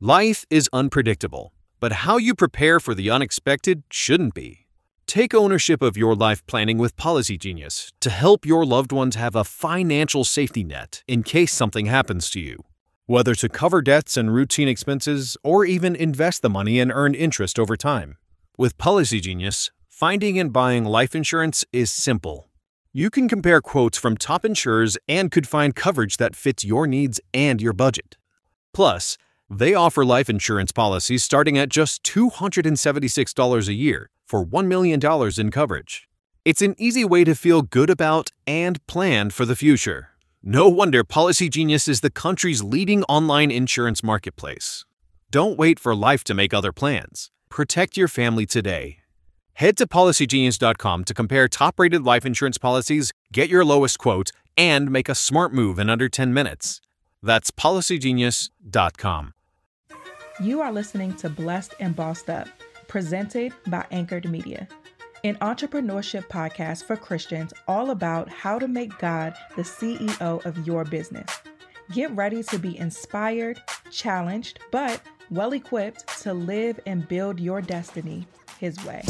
Life is unpredictable, but how you prepare for the unexpected shouldn't be. Take ownership of your life planning with Policy Genius to help your loved ones have a financial safety net in case something happens to you. Whether to cover debts and routine expenses or even invest the money and earn interest over time. With Policy Genius, finding and buying life insurance is simple. You can compare quotes from top insurers and could find coverage that fits your needs and your budget. Plus, they offer life insurance policies starting at just $276 a year for $1 million in coverage. It's an easy way to feel good about and plan for the future. No wonder Policy Genius is the country's leading online insurance marketplace. Don't wait for life to make other plans. Protect your family today. Head to PolicyGenius.com to compare top-rated life insurance policies, get your lowest quote, and make a smart move in under 10 minutes. That's PolicyGenius.com. You are listening to Blessed and Bossed Up, presented by Anchored Media, an entrepreneurship podcast for Christians all about how to make God the CEO of your business. Get ready to be inspired, challenged, but well-equipped to live and build your destiny His way.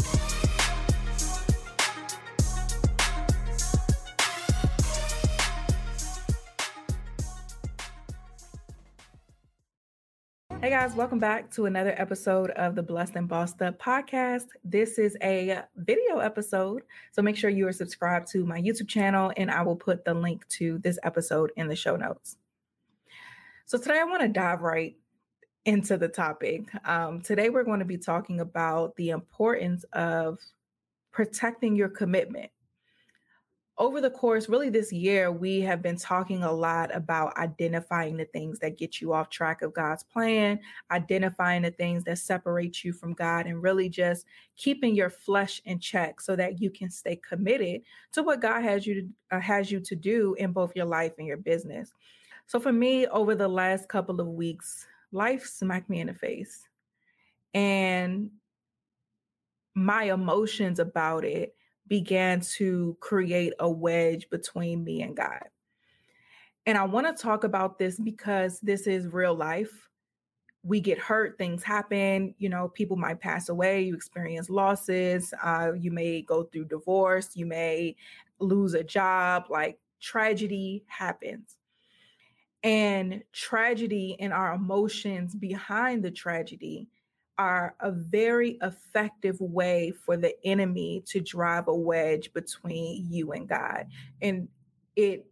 Hey guys, welcome back to another episode of the Blessed and Bossed Up podcast. This is a video episode, so make sure you are subscribed to my YouTube channel, and I will put the link to this episode in the show notes. So today I want to dive right into the topic. Today we're going to be talking about the importance of protecting your commitment. Over the course, really this year, we have been talking a lot about identifying the things that get you off track of God's plan, identifying the things that separate you from God, and really just keeping your flesh in check so that you can stay committed to what God has you to do in both your life and your business. So for me, over the last couple of weeks, life smacked me in the face, and my emotions about it began to create a wedge between me and God. And I want to talk about this because this is real life. We get hurt, things happen, people might pass away, you experience losses, you may go through divorce, you may lose a job, like tragedy happens. And tragedy and our emotions behind the tragedy are a very effective way for the enemy to drive a wedge between you and God. And it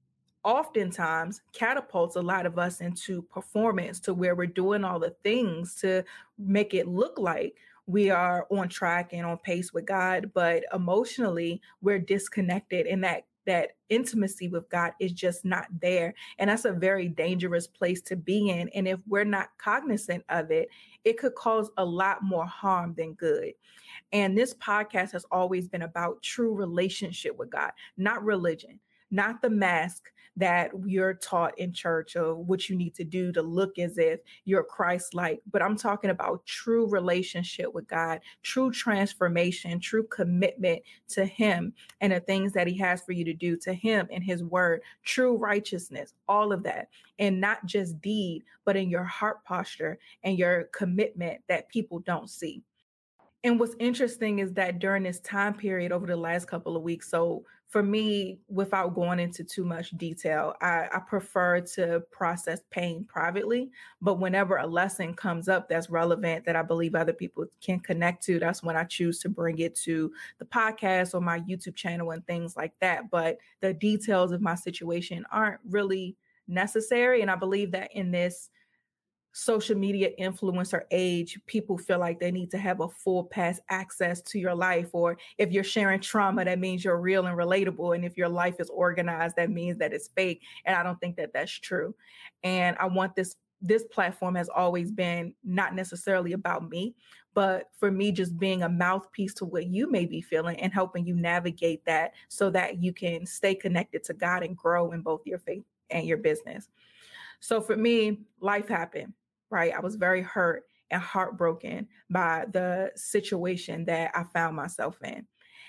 oftentimes catapults a lot of us into performance to where we're doing all the things to make it look like we are on track and on pace with God, but emotionally we're disconnected, and that intimacy with God is just not there. And that's a very dangerous place to be in. And if we're not cognizant of it, it could cause a lot more harm than good. And this podcast has always been about true relationship with God, not religion, not the mask that you're taught in church of what you need to do to look as if you're Christ-like. But I'm talking about true relationship with God, true transformation, true commitment to Him and the things that He has for you to do, to Him and His word, true righteousness, all of that. And not just deed, but in your heart posture and your commitment that people don't see. And what's interesting is that during this time period over the last couple of weeks, so for me, without going into too much detail, I prefer to process pain privately. But whenever a lesson comes up that's relevant, that I believe other people can connect to, that's when I choose to bring it to the podcast or my YouTube channel and things like that. But the details of my situation aren't really necessary. And I believe that in this social media influencer age, people feel like they need to have a full pass access to your life. Or if you're sharing trauma, that means you're real and relatable. And if your life is organized, that means that it's fake. And I don't think that that's true. And I want this platform has always been not necessarily about me, but for me, just being a mouthpiece to what you may be feeling and helping you navigate that so that you can stay connected to God and grow in both your faith and your business. So for me, life happened, right? I was very hurt and heartbroken by the situation that I found myself in.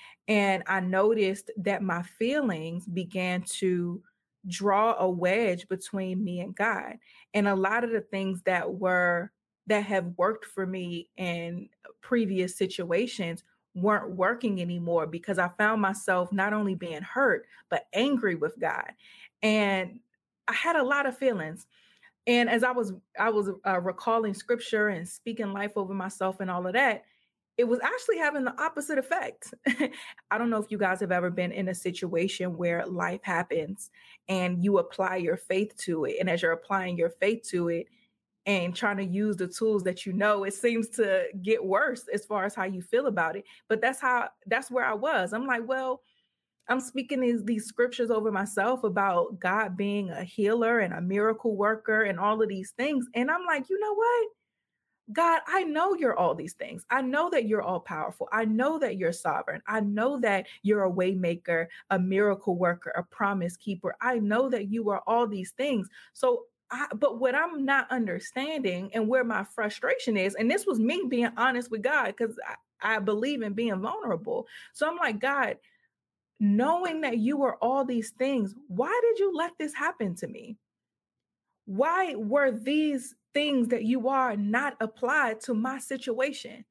And I noticed that my feelings began to draw a wedge between me and God. And a lot of the things that were that have worked for me in previous situations weren't working anymore because I found myself not only being hurt, but angry with God. And I had a lot of feelings. And as I was recalling scripture and speaking life over myself and all of that, it was actually having the opposite effect. I don't know if you guys have ever been in a situation where life happens and you apply your faith to it. And as you're applying your faith to it and trying to use the tools that you know, it seems to get worse as far as how you feel about it. But that's where I was. I'm like, well, I'm speaking these scriptures over myself about God being a healer and a miracle worker and all of these things. And I'm like, you know what? God, I know you're all these things. I know that you're all powerful. I know that you're sovereign. I know that you're a way maker, a miracle worker, a promise keeper. I know that you are all these things. But what I'm not understanding and where my frustration is, and this was me being honest with God because I believe in being vulnerable. So I'm like, God, knowing that you are all these things, why did you let this happen to me? Why were these things that you are not applied to my situation?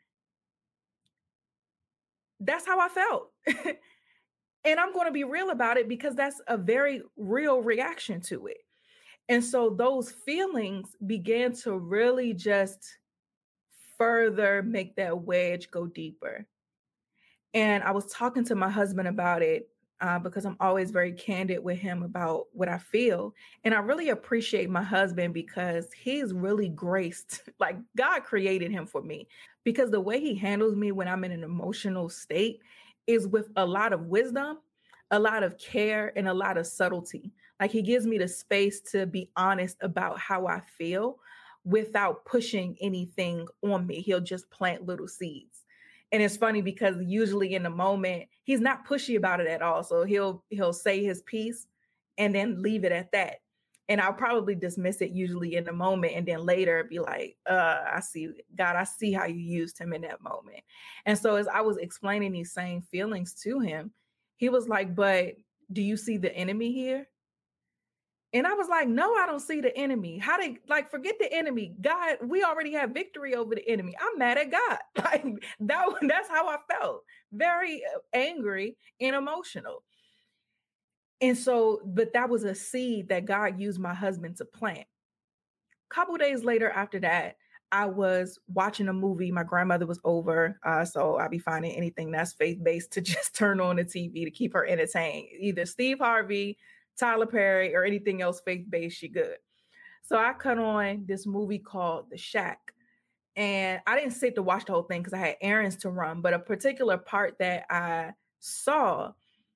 That's how I felt. And I'm going to be real about it because that's a very real reaction to it. And so those feelings began to really just further make that wedge go deeper. And I was talking to my husband about it because I'm always very candid with him about what I feel. And I really appreciate my husband because he's really graced, like God created him for me. Because the way he handles me when I'm in an emotional state is with a lot of wisdom, a lot of care, and a lot of subtlety. Like he gives me the space to be honest about how I feel without pushing anything on me. He'll just plant little seeds. And it's funny because usually in the moment, he's not pushy about it at all. So he'll say his piece and then leave it at that. And I'll probably dismiss it usually in the moment and then later be like, I see, God, I see how you used him in that moment. And so as I was explaining these same feelings to him, he was like, but do you see the enemy here? And I was like, no, I don't see the enemy. How they like forget the enemy. God, we already have victory over the enemy. I'm mad at God. Like that's how I felt. Very angry and emotional. And so, but that was a seed that God used my husband to plant. A couple days later after that, I was watching a movie. My grandmother was over. So I'll be finding anything that's faith-based to just turn on the TV to keep her entertained. Either Steve Harvey, Tyler Perry, or anything else faith-based, she good. So I cut on this movie called The Shack. And I didn't sit to watch the whole thing because I had errands to run, but a particular part that I saw,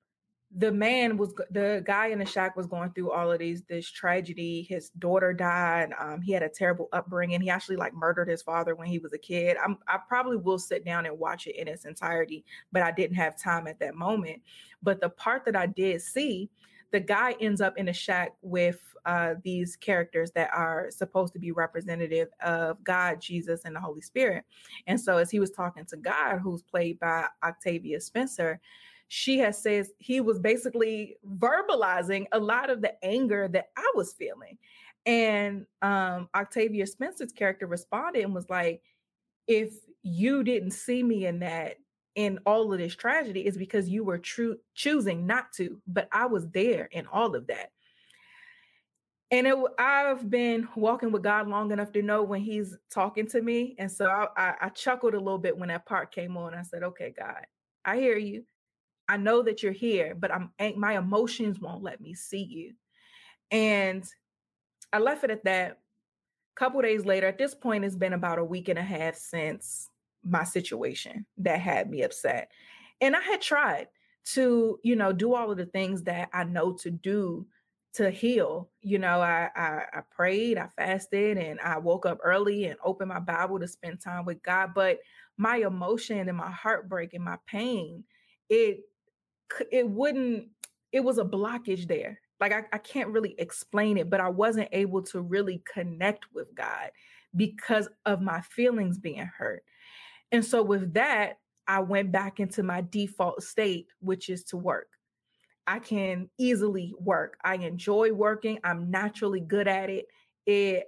the guy in the shack was going through all of this tragedy. His daughter died. He had a terrible upbringing. He actually like murdered his father when he was a kid. I probably will sit down and watch it in its entirety, but I didn't have time at that moment. But the part that I did see, the guy ends up in a shack with these characters that are supposed to be representative of God, Jesus, and the Holy Spirit. And so as he was talking to God, who's played by Octavia Spencer, she has said he was basically verbalizing a lot of the anger that I was feeling. And Octavia Spencer's character responded and was like, if you didn't see me in that, in all of this tragedy, is because you were choosing not to, but I was there in all of that. And I've been walking with God long enough to know when he's talking to me. And so I chuckled a little bit when that part came on. I said, okay, God, I hear you. I know that you're here, but my emotions won't let me see you. And I left it at that. A couple days later, at this point, it's been about a week and a half since my situation that had me upset. And I had tried to, do all of the things that I know to do to heal. I prayed, I fasted, and I woke up early and opened my Bible to spend time with God. But my emotion and my heartbreak and my pain, it wouldn't, it was a blockage there. Like I can't really explain it, but I wasn't able to really connect with God because of my feelings being hurt. And so with that, I went back into my default state, which is to work. I can easily work. I enjoy working. I'm naturally good at it.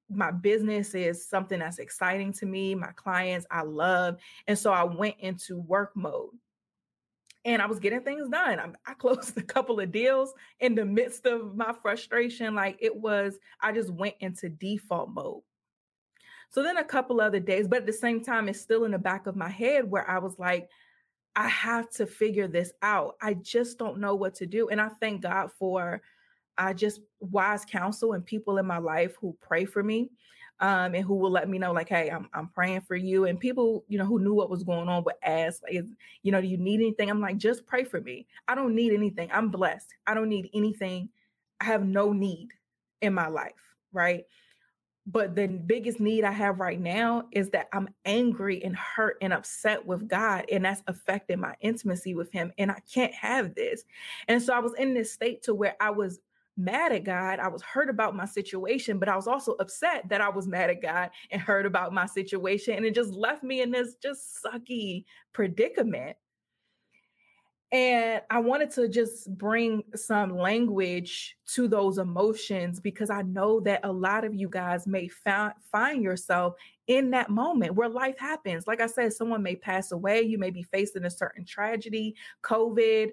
my business is something that's exciting to me. My clients I love. And so I went into work mode and I was getting things done. I closed a couple of deals in the midst of my frustration. I just went into default mode. So then a couple other days, but at the same time, it's still in the back of my head where I was like, I have to figure this out. I just don't know what to do. And I thank God for just wise counsel and people in my life who pray for me, and who will let me know, like, hey, I'm praying for you. And people, who knew what was going on would ask, like, do you need anything? I'm like, just pray for me. I don't need anything. I'm blessed. I don't need anything. I have no need in my life, right? But the biggest need I have right now is that I'm angry and hurt and upset with God, and that's affecting my intimacy with him. And I can't have this. And so I was in this state to where I was mad at God. I was hurt about my situation, but I was also upset that I was mad at God and hurt about my situation. And it just left me in this just sucky predicament. And I wanted to just bring some language to those emotions because I know that a lot of you guys may find yourself in that moment where life happens. Like I said, someone may pass away. You may be facing a certain tragedy. COVID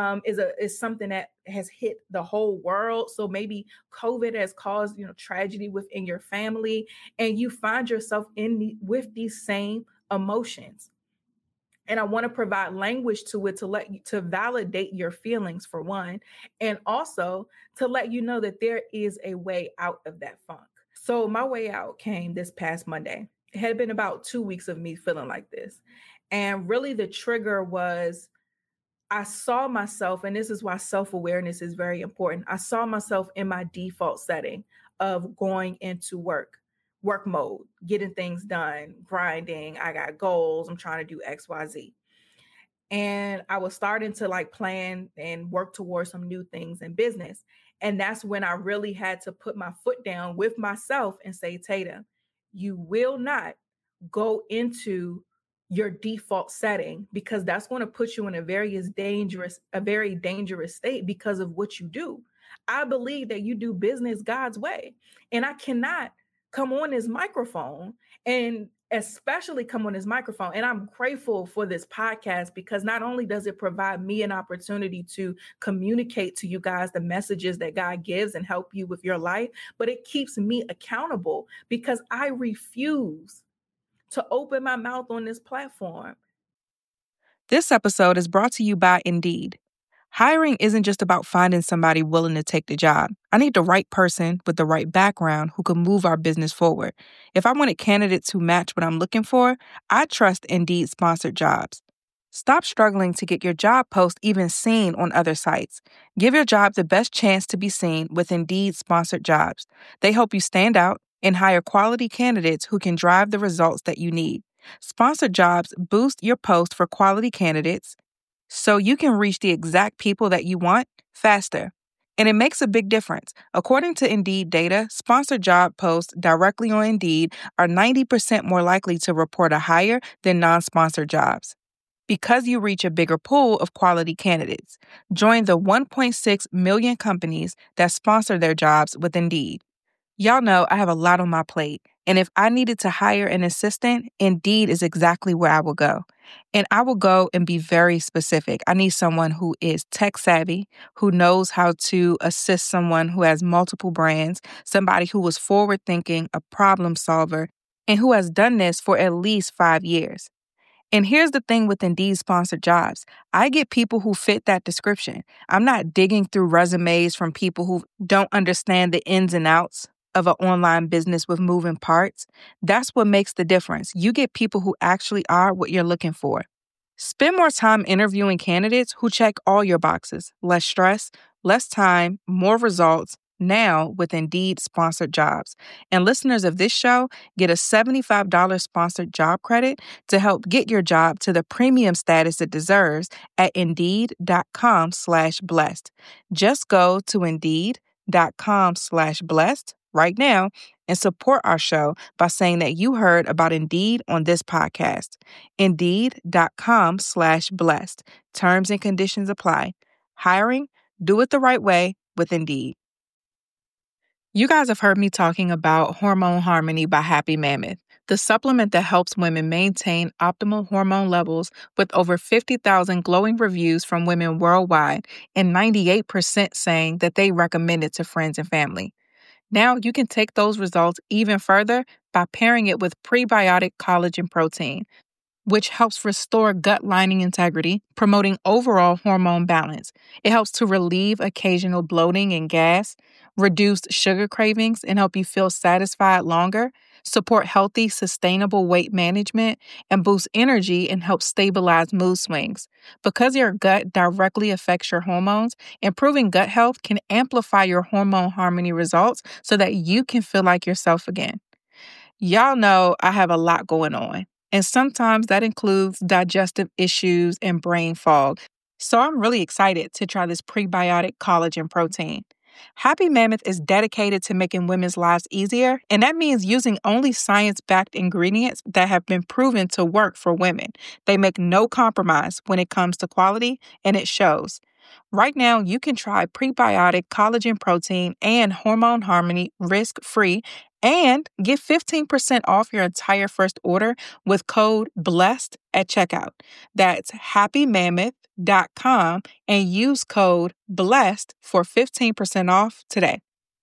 is something that has hit the whole world. So maybe COVID has caused tragedy within your family, and you find yourself with these same emotions. And I want to provide language to it to validate your feelings, for one, and also to let you know that there is a way out of that funk. So my way out came this past Monday. It had been about 2 weeks of me feeling like this. And really the trigger was I saw myself, and this is why self-awareness is very important. I saw myself in my default setting of going into work mode, getting things done, grinding. I got goals. I'm trying to do X, Y, Z. And I was starting to plan and work towards some new things in business. And that's when I really had to put my foot down with myself and say, Tatum, you will not go into your default setting, because that's going to put you in a very dangerous state because of what you do. I believe that you do business God's way. And I cannot come on this microphone and especially come on this microphone. And I'm grateful for this podcast because not only does it provide me an opportunity to communicate to you guys the messages that God gives and help you with your life, but it keeps me accountable because I refuse to open my mouth on this platform. This episode is brought to you by Indeed. Hiring isn't just about finding somebody willing to take the job. I need the right person with the right background who can move our business forward. If I wanted candidates who match what I'm looking for, I trust Indeed sponsored jobs. Stop struggling to get your job post even seen on other sites. Give your job the best chance to be seen with Indeed sponsored jobs. They help you stand out and hire quality candidates who can drive the results that you need. Sponsored jobs boost your post for quality candidates so you can reach the exact people that you want faster. And it makes a big difference. According to Indeed data, sponsored job posts directly on Indeed are 90% more likely to report a hire than non-sponsored jobs. Because you reach a bigger pool of quality candidates. Join the 1.6 million companies that sponsor their jobs with Indeed. Y'all know I have a lot on my plate, and if I needed to hire an assistant, Indeed is exactly where I will go. And I will go and be very specific. I need someone who is tech savvy, who knows how to assist someone who has multiple brands, somebody who is forward thinking, a problem solver, and who has done this for at least 5 years. And here's the thing with Indeed sponsored jobs. I get people who fit that description. I'm not digging through resumes from people who don't understand the ins and outs of an online business with moving parts. That's what makes the difference. You get people who actually are what you're looking for. Spend more time interviewing candidates who check all your boxes. Less stress, less time, more results. Now with Indeed sponsored jobs. And listeners of this show get a $75 sponsored job credit to help get your job to the premium status it deserves at Indeed.com/blessed. Just go to Indeed.com/blessed right now and support our show by saying that you heard about Indeed on this podcast. Indeed.com/blessed. Terms and conditions apply. Hiring, do it the right way with Indeed. You guys have heard me talking about Hormone Harmony by Happy Mammoth, the supplement that helps women maintain optimal hormone levels, with over 50,000 glowing reviews from women worldwide and 98% saying that they recommend it to friends and family. Now you can take those results even further by pairing it with prebiotic collagen protein, which helps restore gut lining integrity, promoting overall hormone balance. It helps to relieve occasional bloating and gas, reduce sugar cravings, and help you feel satisfied longer, support healthy, sustainable weight management, and boost energy and help stabilize mood swings. Because your gut directly affects your hormones, improving gut health can amplify your hormone harmony results so that you can feel like yourself again. Y'all know I have a lot going on, and sometimes that includes digestive issues and brain fog. So I'm really excited to try this prebiotic collagen protein. Happy Mammoth is dedicated to making women's lives easier, and that means using only science-backed ingredients that have been proven to work for women. They make no compromise when it comes to quality, and it shows. Right now, you can try prebiotic collagen protein and Hormone Harmony risk-free and get 15% off your entire first order with code BLESSED at checkout. That's happymammoth.com and use code BLESSED for 15% off today.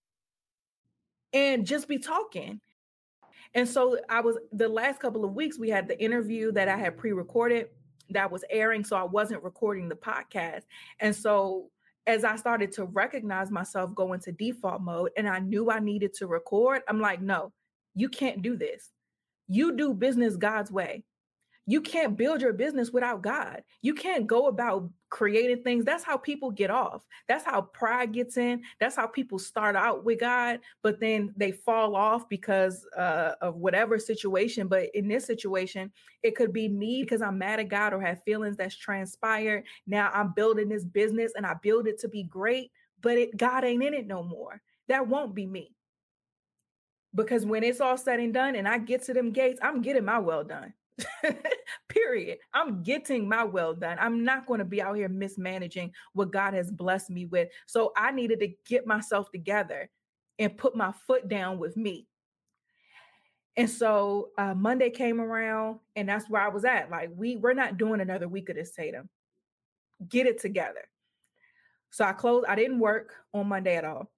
And just be talking. And so the last couple of weeks, we had the interview that I had pre-recorded that was airing. So I wasn't recording the podcast. And so as I started to recognize myself go into default mode and I knew I needed to record, I'm like, no, you can't do this. You do business God's way. You can't build your business without God. You can't go about creating things. That's how people get off. That's how pride gets in. That's how people start out with God, but then they fall off because of whatever situation. But in this situation, it could be me because I'm mad at God or have feelings that's transpired. Now I'm building this business and I build it to be great, but God ain't in it no more. That won't be me. Because when it's all said and done and I get to them gates, I'm getting my well done. Period. I'm getting my well done. I'm not going to be out here mismanaging what God has blessed me with. So I needed to get myself together and put my foot down with me. And so Monday came around and that's where I was at. Like we're not doing another week of this, Tatum. Get it together. So I didn't work on Monday at all.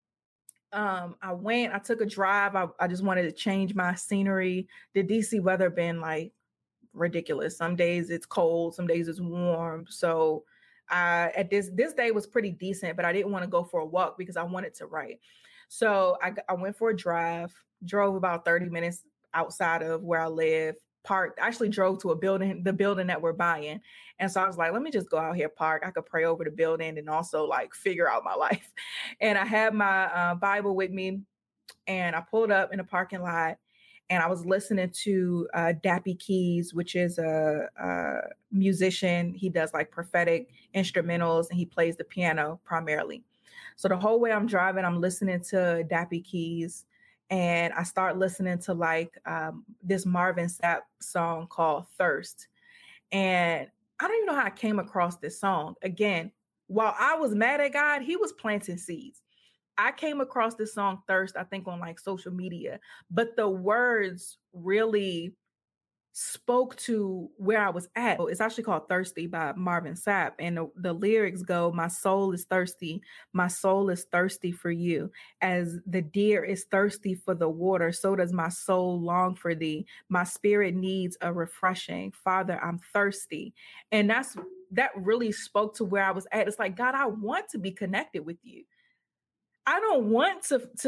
I took a drive. I just wanted to change my scenery. The DC weather been like ridiculous. Some days it's cold, some days it's warm. So at this day was pretty decent, but I didn't want to go for a walk because I wanted to write. So I went for a drive, drove about 30 minutes outside of where I live, parked, actually drove to the building that we're buying. And so I was like, let me just go out here, park. I could pray over the building and also like figure out my life. And I had my Bible with me and I pulled up in the parking lot. And I was listening to Dappy Keys, which is a musician. He does like prophetic instrumentals and he plays the piano primarily. So the whole way I'm driving, I'm listening to Dappy Keys. And I start listening to like this Marvin Sapp song called Thirst. And I don't even know how I came across this song. Again, while I was mad at God, he was planting seeds. I came across this song Thirst, I think on like social media, but the words really spoke to where I was at. It's actually called Thirsty by Marvin Sapp. And the lyrics go, my soul is thirsty. My soul is thirsty for you. As the deer is thirsty for the water, so does my soul long for thee. My spirit needs a refreshing. Father, I'm thirsty. And that really spoke to where I was at. It's like, God, I want to be connected with you. I don't want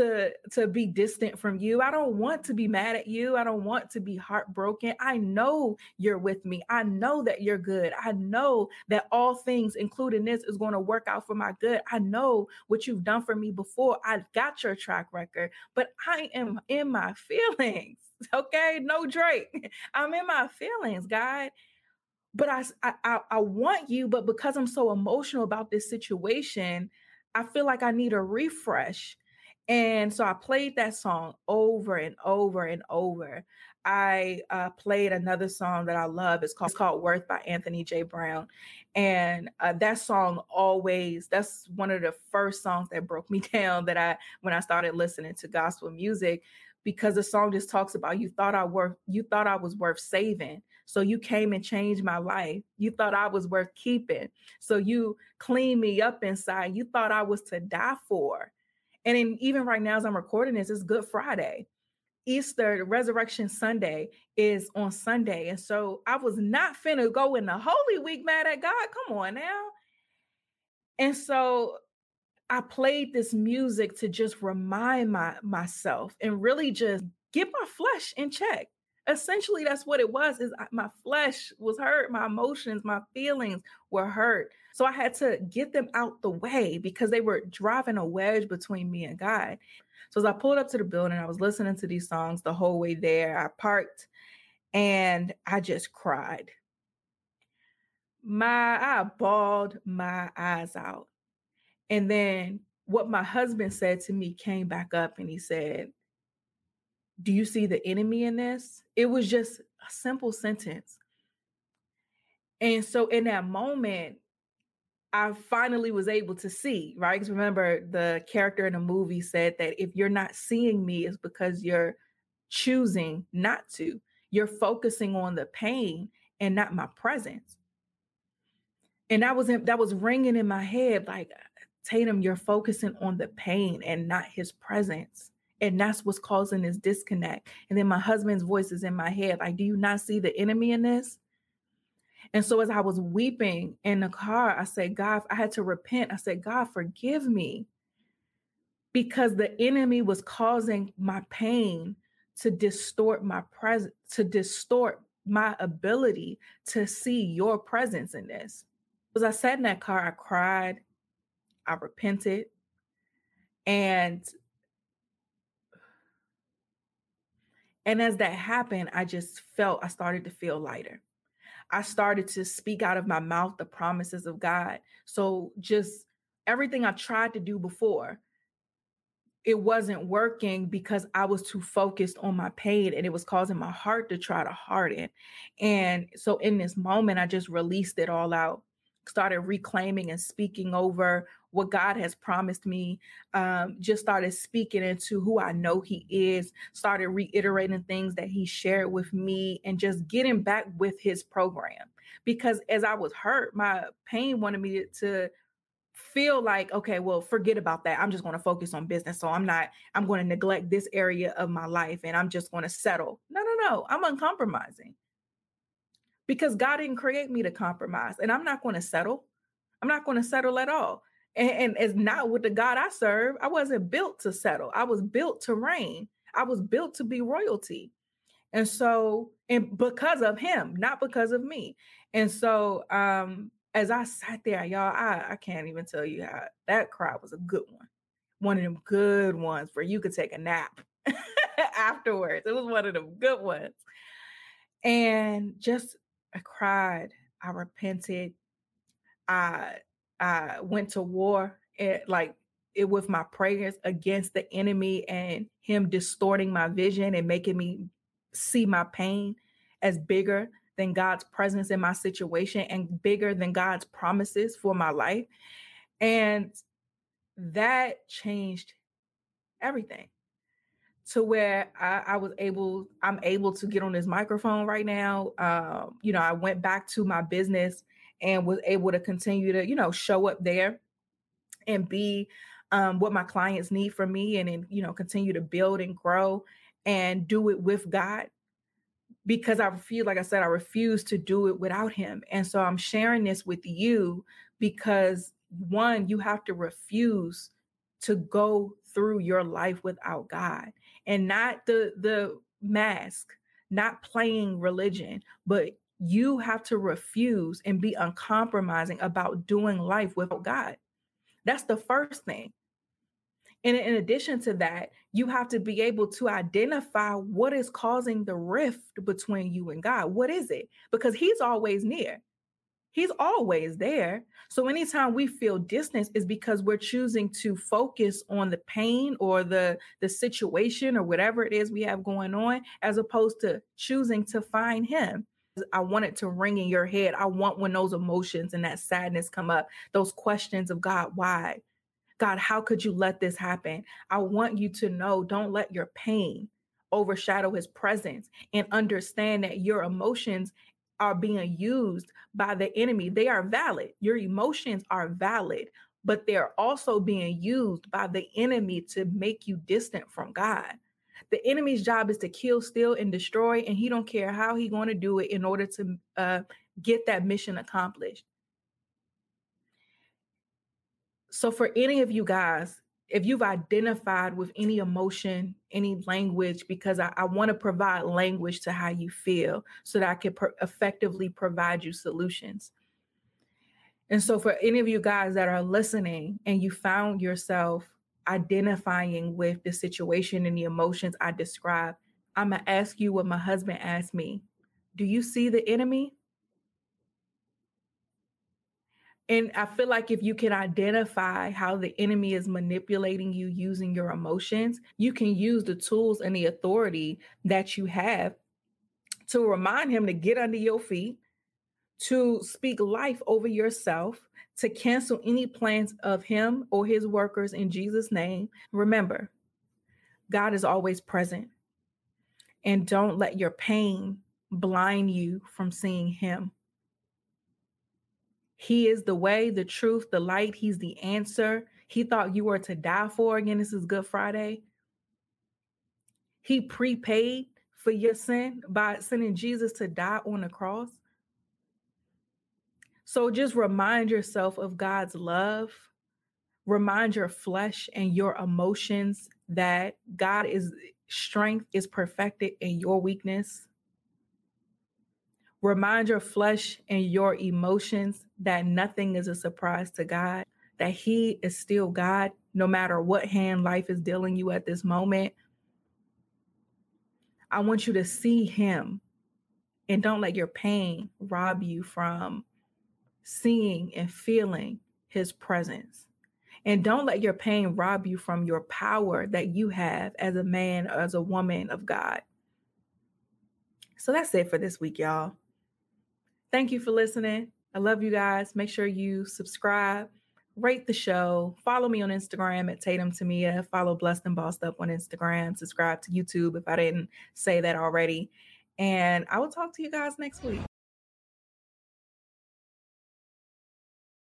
to be distant from you. I don't want to be mad at you. I don't want to be heartbroken. I know you're with me. I know that you're good. I know that all things, including this, is going to work out for my good. I know what you've done for me before. I got your track record, but I am in my feelings. Okay, no Drake. I'm in my feelings, God. But I want you, but because I'm so emotional about this situation, I feel like I need a refresh. And so I played that song over and over and over. I played another song that I love. It's called Worth by Anthony J. Brown. And that song that's one of the first songs that broke me down when I started listening to gospel music, because the song just talks about you thought I was worth saving. So you came and changed my life. You thought I was worth keeping. So you cleaned me up inside. You thought I was to die for. And even right now, as I'm recording this, it's Good Friday. Easter, Resurrection Sunday is on Sunday. And so I was not finna go in the Holy Week mad at God. Come on now. And so I played this music to just remind myself and really just get my flesh in check. Essentially, that's what it was, is my flesh was hurt. My emotions, my feelings were hurt. So I had to get them out the way because they were driving a wedge between me and God. So as I pulled up to the building, I was listening to these songs the whole way there. I parked and I just cried. I bawled my eyes out. And then what my husband said to me came back up and he said, "Do you see the enemy in this?" It was just a simple sentence. And so in that moment, I finally was able to see, right? Because remember, the character in the movie said that if you're not seeing me, it's because you're choosing not to. You're focusing on the pain and not my presence. And that was ringing in my head like, Tatum, you're focusing on the pain and not his presence. And that's what's causing this disconnect. And then my husband's voice is in my head, like, do you not see the enemy in this? And so as I was weeping in the car, I said, God, I had to repent. I said, God, forgive me. Because the enemy was causing my pain to distort my presence, to distort my ability to see your presence in this. As I sat in that car, I cried, I repented, and as that happened, I started to feel lighter. I started to speak out of my mouth the promises of God. So just everything I tried to do before, it wasn't working because I was too focused on my pain and it was causing my heart to try to harden. And so in this moment, I just released it all out, started reclaiming and speaking over what God has promised me, just started speaking into who I know he is, started reiterating things that he shared with me and just getting back with his program. Because as I was hurt, my pain wanted me to feel like, okay, well, forget about that. I'm just going to focus on business. So I'm going to neglect this area of my life and I'm just going to settle. No. I'm uncompromising because God didn't create me to compromise and I'm not going to settle. I'm not going to settle at all. And it's not with the God I serve. I wasn't built to settle. I was built to reign. I was built to be royalty. And so, and because of him, not because of me. And so, as I sat there, y'all, I can't even tell you how that cry was a good one. One of them good ones where you could take a nap afterwards. It was one of them good ones. And just, I cried. I repented. I went to war with my prayers against the enemy and him distorting my vision and making me see my pain as bigger than God's presence in my situation and bigger than God's promises for my life. And that changed everything to where I'm able to get on this microphone right now. I went back to my business and was able to continue to, show up there and be what my clients need from me and then, continue to build and grow and do it with God. Because I feel, like I said, I refuse to do it without him. And so I'm sharing this with you because, one, you have to refuse to go through your life without God and not the mask, not playing religion, but you have to refuse and be uncompromising about doing life without God. That's the first thing. And in addition to that, you have to be able to identify what is causing the rift between you and God. What is it? Because he's always near. He's always there. So anytime we feel distance is because we're choosing to focus on the pain or the situation or whatever it is we have going on, as opposed to choosing to find him. I want it to ring in your head. I want when those emotions and that sadness come up, those questions of God, why? God, how could you let this happen? I want you to know, don't let your pain overshadow his presence, and understand that your emotions are being used by the enemy. They are valid. Your emotions are valid, but they're also being used by the enemy to make you distant from God. The enemy's job is to kill, steal, and destroy, and he don't care how he's going to do it in order to get that mission accomplished. So for any of you guys, if you've identified with any emotion, any language, because I want to provide language to how you feel so that I can effectively provide you solutions. And so for any of you guys that are listening and you found yourself identifying with the situation and the emotions I described, I'm going to ask you what my husband asked me. Do you see the enemy? And I feel like if you can identify how the enemy is manipulating you using your emotions, you can use the tools and the authority that you have to remind him to get under your feet, to speak life over yourself, to cancel any plans of him or his workers in Jesus' name. Remember, God is always present. And don't let your pain blind you from seeing him. He is the way, the truth, the light. He's the answer. He thought you were to die for. Again, this is Good Friday. He prepaid for your sin by sending Jesus to die on the cross. So just remind yourself of God's love. Remind your flesh and your emotions that God's strength is perfected in your weakness. Remind your flesh and your emotions that nothing is a surprise to God, that he is still God, no matter what hand life is dealing you at this moment. I want you to see him, and don't let your pain rob you from seeing and feeling his presence. And don't let your pain rob you from your power that you have as a man or as a woman of God. So that's it for this week, y'all. Thank you for listening. I love you guys. Make sure you subscribe, rate the show, follow me on Instagram at Tatum Tamia, follow Blessed and Bossed Up on Instagram, subscribe to YouTube if I didn't say that already. And I will talk to you guys next week.